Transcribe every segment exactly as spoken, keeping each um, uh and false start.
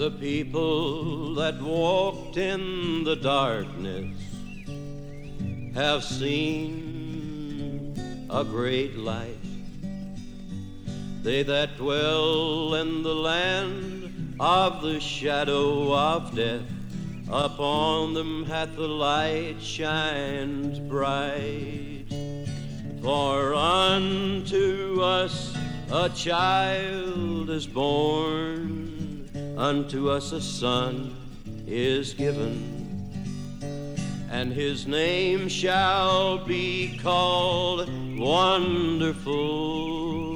The people that walked in the darkness have seen a great light. They that dwell in the land of the shadow of death, upon them hath the light shines bright. For unto us a child is born, unto us a son is given, and his name shall be called Wonderful,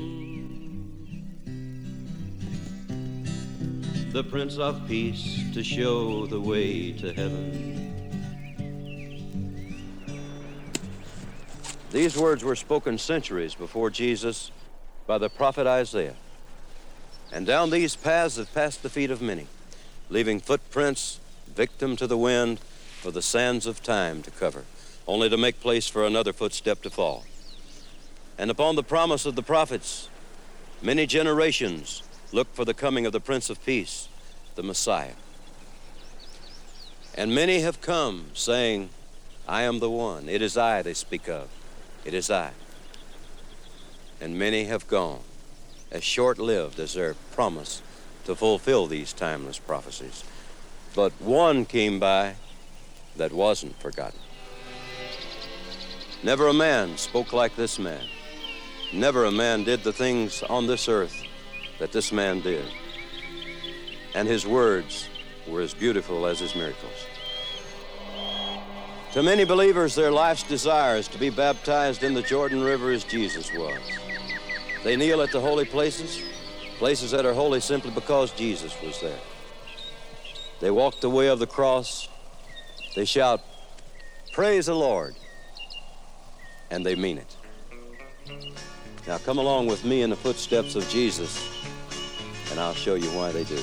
the Prince of Peace, to show the way to heaven. These words were spoken centuries before Jesus by the prophet Isaiah. And down these paths have passed the feet of many, leaving footprints victim to the wind for the sands of time to cover, only to make place for another footstep to fall. And upon the promise of the prophets, many generations look for the coming of the Prince of Peace, the Messiah. And many have come saying, I am the one. It is I they speak of. It is I. And many have gone, as short-lived as their promise to fulfill these timeless prophecies. But one came by that wasn't forgotten. Never a man spoke like this man. Never a man did the things on this earth that this man did. And his words were as beautiful as his miracles. To many believers, their life's desire is to be baptized in the Jordan River as Jesus was. They kneel at the holy places, places that are holy simply because Jesus was there. They walk the way of the cross. They shout, praise the Lord, and they mean it. Now come along with me in the footsteps of Jesus, and I'll show you why they do.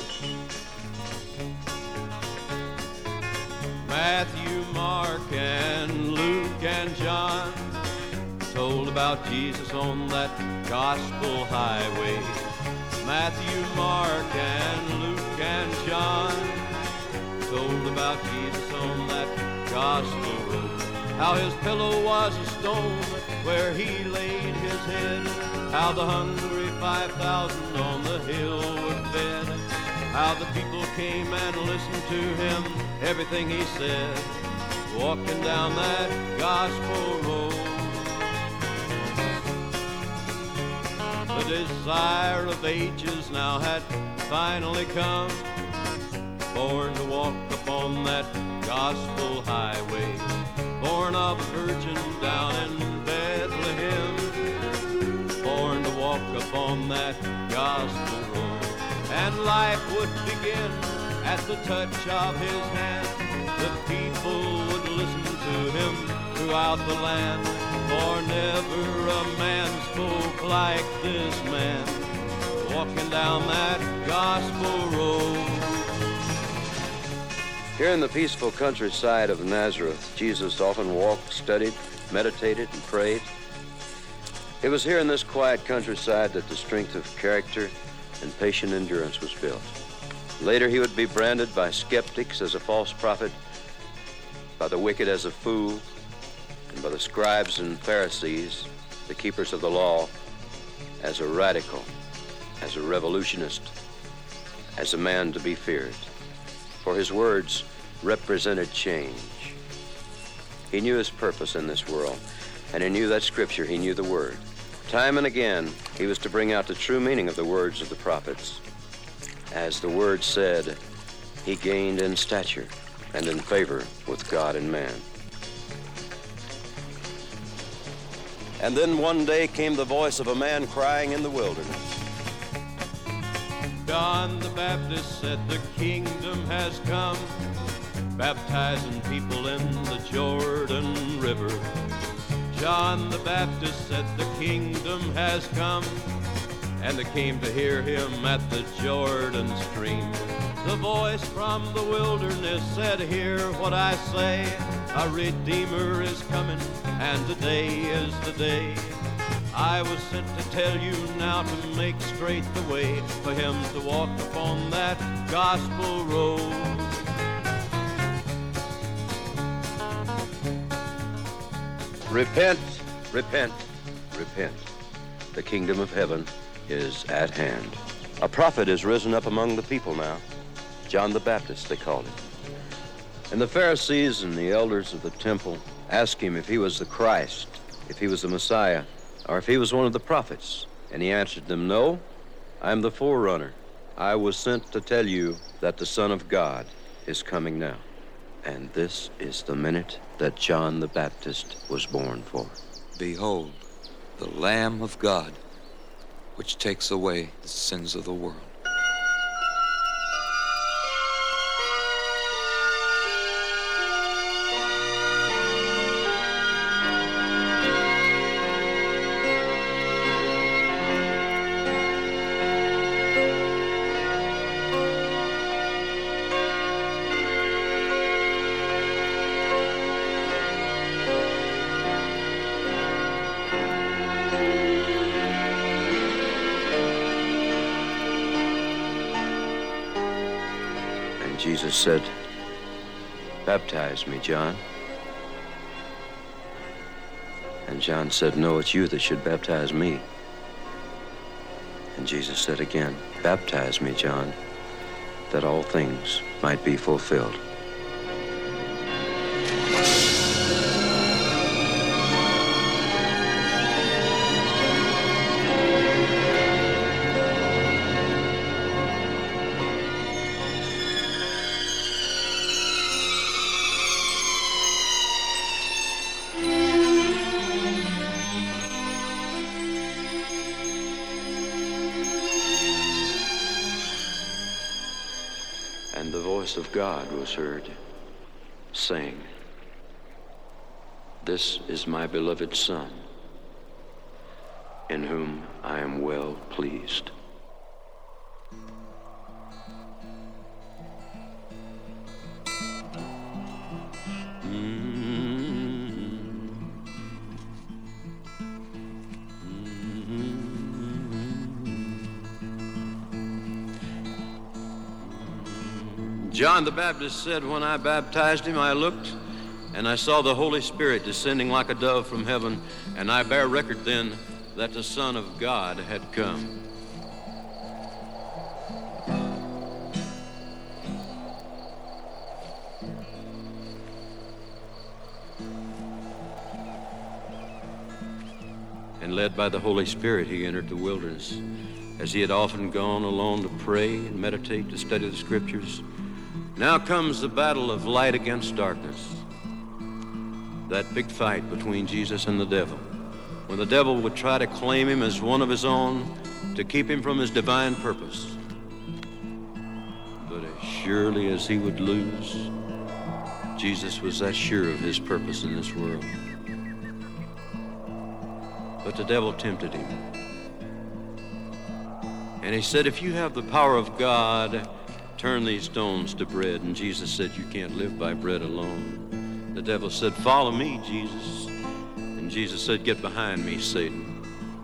Matthew, Mark, and Luke, and John told about Jesus on that gospel highway. Matthew, Mark, and Luke, and John told about Jesus on that gospel road. How his pillow was a stone where he laid his head. How the hungry five thousand on the hill were fed. How the people came and listened to him, everything he said, walking down that gospel road. The desire of ages now had finally come, born to walk upon that gospel highway, born of a virgin down in Bethlehem, born to walk upon that gospel road. And life would begin at the touch of his hand. The people would listen to him throughout the land, for never a man spoke like this man, walking down that gospel road. Here in the peaceful countryside of Nazareth, Jesus often walked, studied, meditated, and prayed. It was here in this quiet countryside that the strength of character and patient endurance was built. Later, he would be branded by skeptics as a false prophet, by the wicked as a fool, and by the scribes and Pharisees, the keepers of the law, as a radical, as a revolutionist, as a man to be feared. For his words represented change. He knew his purpose in this world, and he knew that scripture, he knew the word. Time and again, he was to bring out the true meaning of the words of the prophets. As the word said, he gained in stature and in favor with God and man. And then one day came the voice of a man crying in the wilderness. John the Baptist said the kingdom has come, baptizing people in the Jordan River. John the Baptist said the kingdom has come, and they came to hear him at the Jordan stream. The voice from the wilderness said, hear what I say, a Redeemer is coming, and today is the day. I was sent to tell you now to make straight the way for him to walk upon that gospel road. Repent, repent, repent. The kingdom of heaven is at hand. A prophet is risen up among the people now. John the Baptist, they called him. And the Pharisees and the elders of the temple asked him if he was the Christ, if he was the Messiah, or if he was one of the prophets. And he answered them, "No, I am the forerunner. I was sent to tell you that the Son of God is coming now." And this is the minute that John the Baptist was born for. Behold, the Lamb of God, which takes away the sins of the world. Jesus said, "Baptize me, John." And John said, "No, it's you that should baptize me." And Jesus said again, "Baptize me, John, that all things might be fulfilled." And the voice of God was heard, saying, "This is my beloved Son, in whom I am well pleased." John the Baptist said, "When I baptized him, I looked, and I saw the Holy Spirit descending like a dove from heaven, and I bear record then that the Son of God had come." And led by the Holy Spirit, he entered the wilderness, as he had often gone alone to pray and meditate, to study the Scriptures. Now comes the battle of light against darkness, that big fight between Jesus and the devil, when the devil would try to claim him as one of his own to keep him from his divine purpose. But as surely as he would lose, Jesus was that sure of his purpose in this world. But the devil tempted him. And he said, "If you have the power of God, turn these stones to bread." And Jesus said, "You can't live by bread alone." The devil said, "Follow me, Jesus." And Jesus said, "Get behind me, Satan."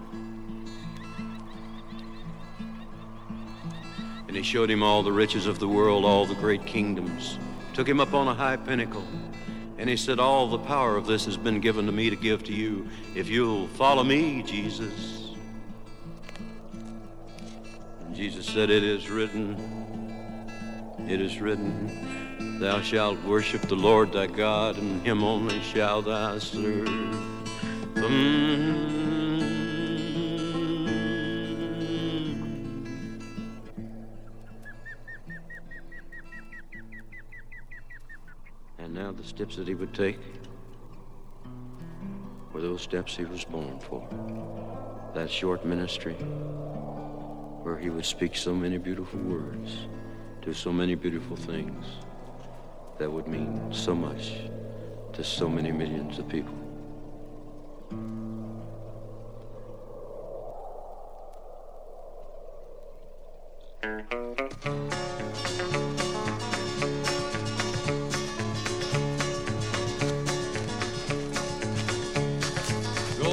And he showed him all the riches of the world, all the great kingdoms, took him up on a high pinnacle. And he said, "All the power of this has been given to me to give to you if you'll follow me, Jesus." And Jesus said, "It is written, it is written, thou shalt worship the Lord thy God, and him only shalt thou serve." Mm-hmm. And now the steps that he would take were those steps he was born for. That short ministry where he would speak so many beautiful words, do so many beautiful things that would mean so much to so many millions of people.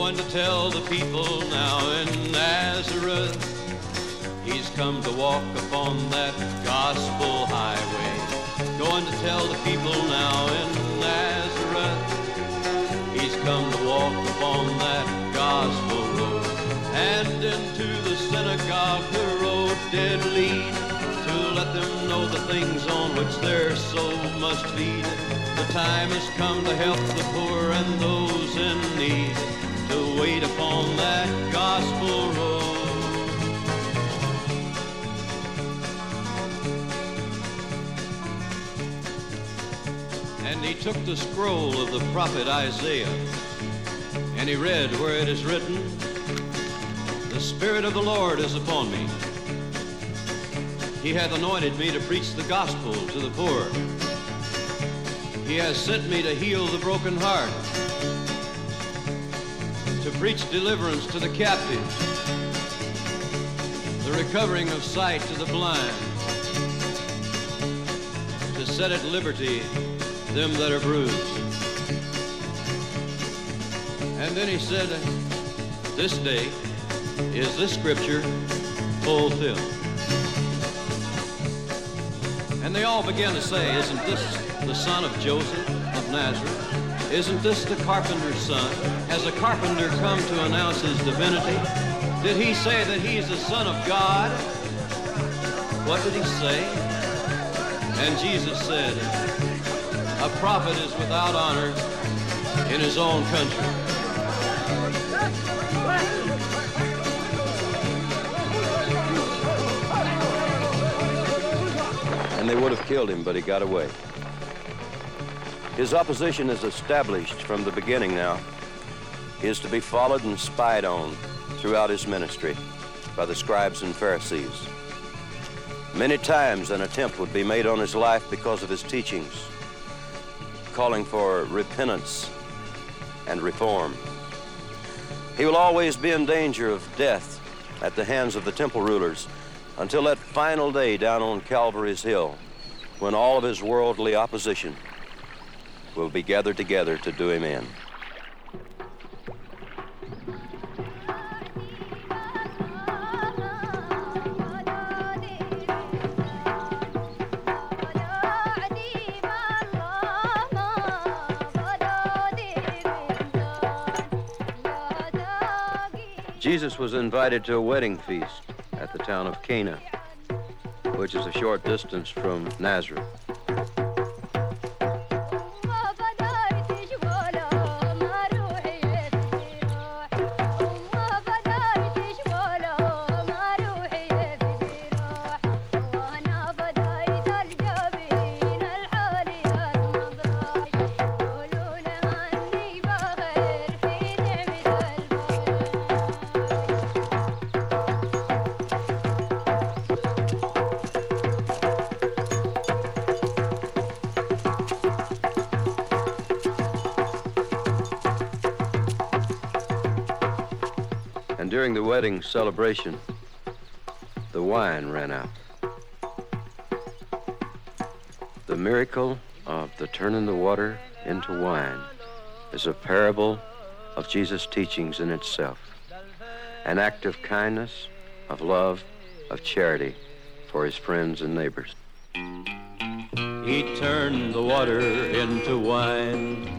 going to tell the people now in Nazareth, he's come to walk upon that gospel highway. Going to tell the people now in Nazareth, he's come to walk upon that gospel road. And into the synagogue the road did lead, to let them know the things on which their soul must feed. The time has come to help the poor and those in need, to wait upon that gospel road. And he took the scroll of the prophet Isaiah, and he read where it is written, "The Spirit of the Lord is upon me. He hath anointed me to preach the gospel to the poor. He has sent me to heal the broken heart, to preach deliverance to the captives, the recovering of sight to the blind, to set at liberty them that are bruised." And then he said, "This day is this scripture fulfilled." And they all began to say, "Isn't this the son of Joseph of Nazareth? Isn't this the carpenter's son? Has a carpenter come to announce his divinity? Did he say that he is the Son of God?" What did he say? And Jesus said, "A prophet is without honor in his own country." And they would have killed him, but he got away. His opposition is established from the beginning now. He is to be followed and spied on throughout his ministry by the scribes and Pharisees. Many times an attempt would be made on his life because of his teachings, calling for repentance and reform. He will always be in danger of death at the hands of the temple rulers until that final day down on Calvary's Hill, when all of his worldly opposition will be gathered together to do him in. Jesus was invited to a wedding feast at the town of Cana, which is a short distance from Nazareth. During the wedding celebration, the wine ran out. The miracle of the turning the water into wine is a parable of Jesus' teachings in itself, an act of kindness, of love, of charity for his friends and neighbors. He turned the water into wine.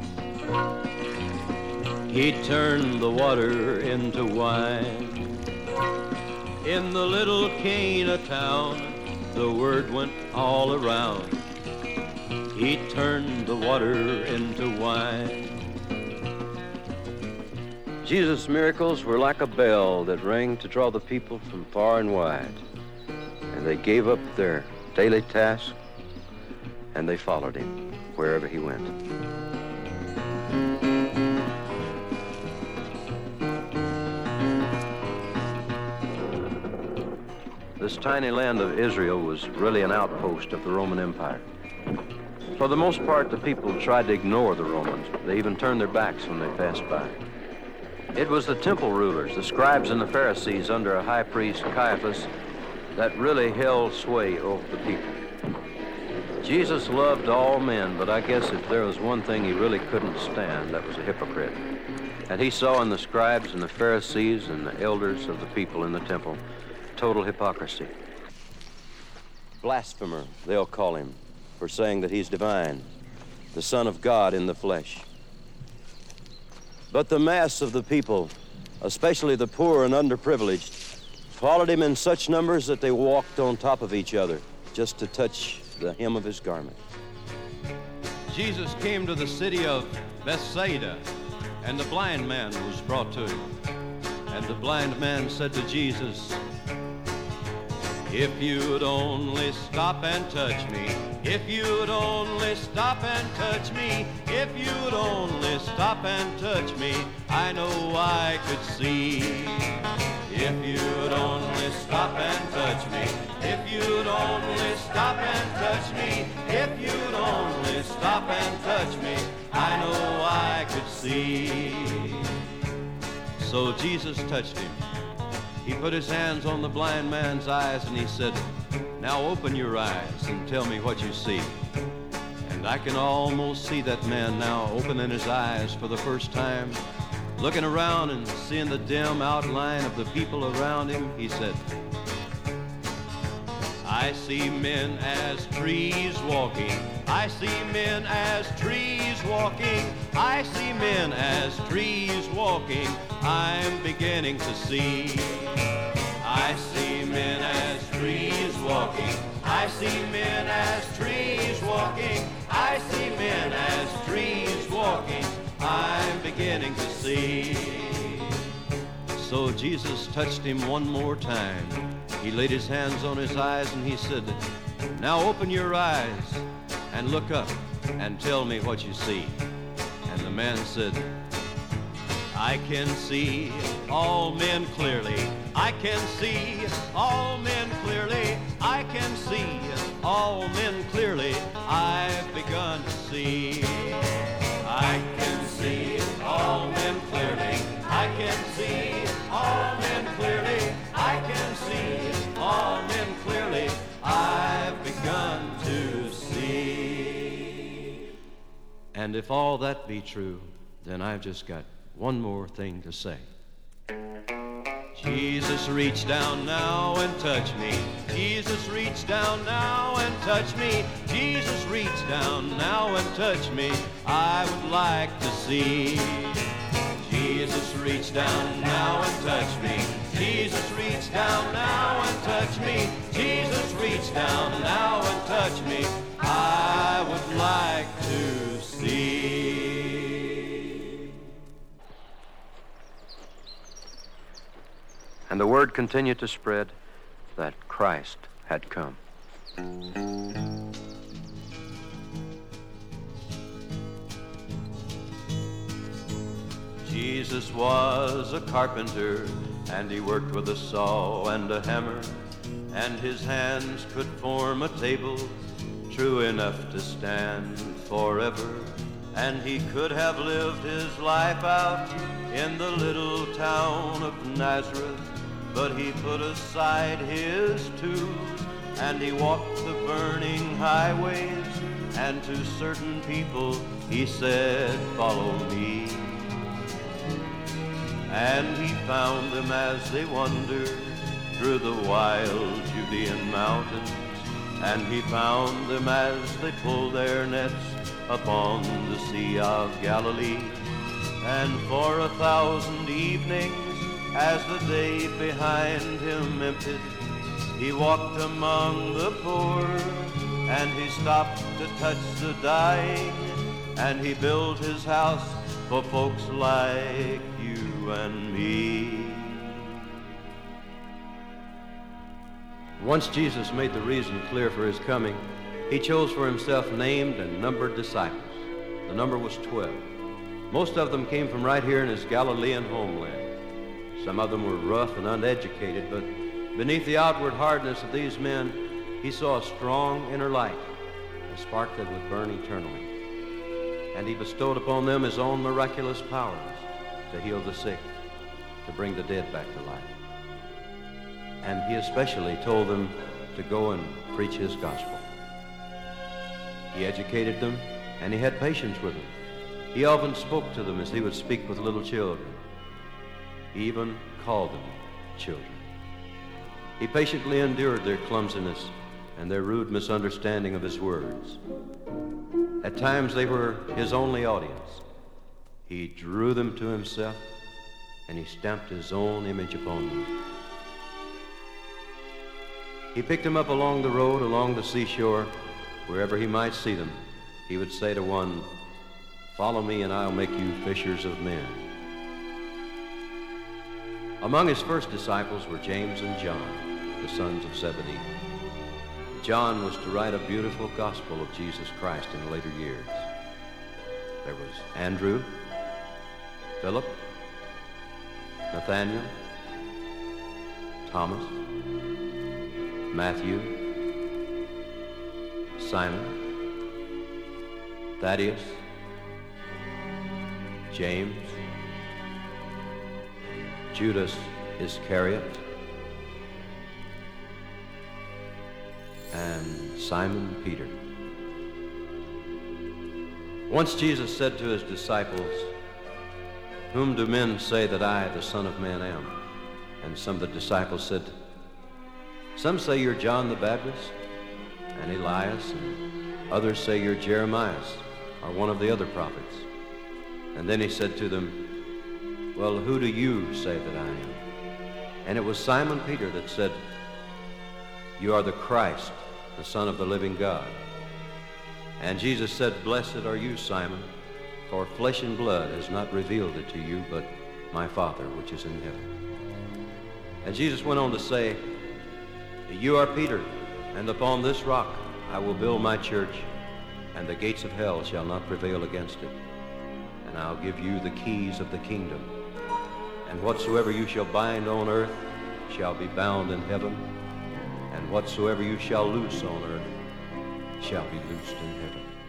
He turned the water into wine. In the little Cana town, the word went all around. He turned the water into wine. Jesus' miracles were like a bell that rang to draw the people from far and wide. And they gave up their daily task, and they followed him wherever he went. This tiny land of Israel was really an outpost of the Roman Empire. For the most part, the people tried to ignore the Romans. They even turned their backs when they passed by. It was the temple rulers, the scribes and the Pharisees under a high priest, Caiaphas, that really held sway over the people. Jesus loved all men, but I guess if there was one thing he really couldn't stand, that was a hypocrite. And he saw in the scribes and the Pharisees and the elders of the people in the temple total hypocrisy. Blasphemer, they'll call him, for saying that he's divine, the Son of God in the flesh. But the mass of the people, especially the poor and underprivileged, followed him in such numbers that they walked on top of each other just to touch the hem of his garment. Jesus came to the city of Bethsaida, and the blind man was brought to him. And the blind man said to Jesus, "If you'd only stop and touch me, if you'd only stop and touch me, if you'd only stop and touch me, I know I could see. If you'd only stop and touch me, if you'd only stop and touch me, if you'd only stop and touch me, I know I could see." So Jesus touched him. He put his hands on the blind man's eyes and he said, "Now open your eyes and tell me what you see." And I can almost see that man now opening his eyes for the first time, looking around and seeing the dim outline of the people around him. He said, "I see men as trees walking. I see men as trees walking. I see men as trees walking. I'm beginning to see. I see men as trees walking. I see men as trees walking. I see men as trees walking. I'm beginning to see." So Jesus touched him one more time. He laid his hands on his eyes and he said, "Now open your eyes and look up and tell me what you see." And the man said, "I can see all men clearly. I can see all men clearly. I can see all men clearly. I've begun to see. I can see all men clearly. I can see all men clearly. I can see all men clearly. I've begun to see." And if all that be true, then I've just got one more thing to say. Jesus, reach down now and touch me. Jesus, reach down now and touch me. Jesus, reach down now and touch me. I would like to see. Jesus, reach down now and touch me. Jesus, reach down now and touch me. Jesus, reach down now and touch me. I would like to see. And the word continued to spread that Christ had come. Jesus was a carpenter, and he worked with a saw and a hammer, and his hands could form a table true enough to stand forever. And he could have lived his life out in the little town of Nazareth, but he put aside his tools and he walked the burning highways, and to certain people he said, "Follow me." And he found them as they wandered through the wild Judean mountains, and he found them as they pulled their nets upon the Sea of Galilee. And for a thousand evenings, as the day behind him emptied, he walked among the poor, and he stopped to touch the dying, and he built his house for folks like you and me. Once Jesus made the reason clear for his coming, he chose for himself named and numbered disciples. The number was twelve. Most of them came from right here in his Galilean homeland. Some of them were rough and uneducated, but beneath the outward hardness of these men, he saw a strong inner light, a spark that would burn eternally. And he bestowed upon them his own miraculous powers to heal the sick, to bring the dead back to life. And he especially told them to go and preach his gospel. He educated them, and he had patience with them. He often spoke to them as he would speak with little children. He even called them children. He patiently endured their clumsiness and their rude misunderstanding of his words. At times they were his only audience. He drew them to himself, and he stamped his own image upon them. He picked them up along the road, along the seashore, wherever he might see them. He would say to one, "Follow me, and I'll make you fishers of men." Among his first disciples were James and John, the sons of Zebedee. John was to write a beautiful gospel of Jesus Christ in later years. There was Andrew, Philip, Nathaniel, Thomas, Matthew, Simon, Thaddeus, James, Judas Iscariot, and Simon Peter. Once Jesus said to his disciples, "Whom do men say that I, the Son of Man, am?" And some of the disciples said, "Some say you're John the Baptist, and Elias, and others say you're Jeremiah, or one of the other prophets." And then he said to them, "Well, who do you say that I am?" And it was Simon Peter that said, "You are the Christ, the Son of the living God." And Jesus said, "Blessed are you, Simon, for flesh and blood has not revealed it to you, but my Father which is in heaven." And Jesus went on to say, "You are Peter, and upon this rock I will build my church, and the gates of hell shall not prevail against it. And I'll give you the keys of the kingdom. And whatsoever you shall bind on earth shall be bound in heaven, and whatsoever you shall loose on earth shall be loosed in heaven."